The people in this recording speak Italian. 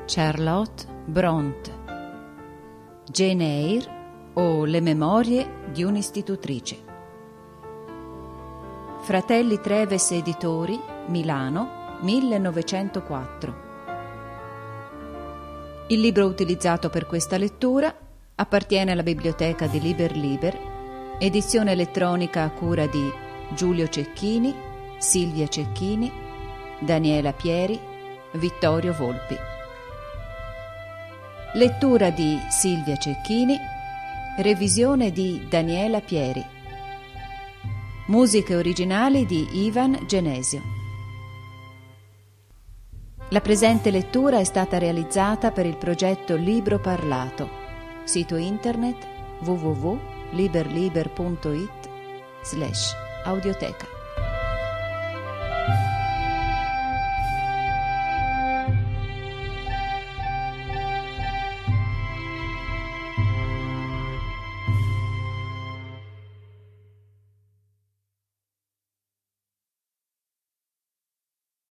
Charlotte Brontë, Jane Eyre o Le memorie di un'istitutrice. Fratelli Treves Editori, Milano, 1904. Il libro utilizzato per questa lettura appartiene alla biblioteca di Liber Liber, edizione elettronica a cura di Giulio Cecchini, Silvia Cecchini, Daniela Pieri, Vittorio Volpi. Lettura di Silvia Cecchini, revisione di Daniela Pieri. Musiche originali di Ivan Genesio. La presente lettura è stata realizzata per il progetto Libro Parlato, sito internet www.liberliber.it/audioteca.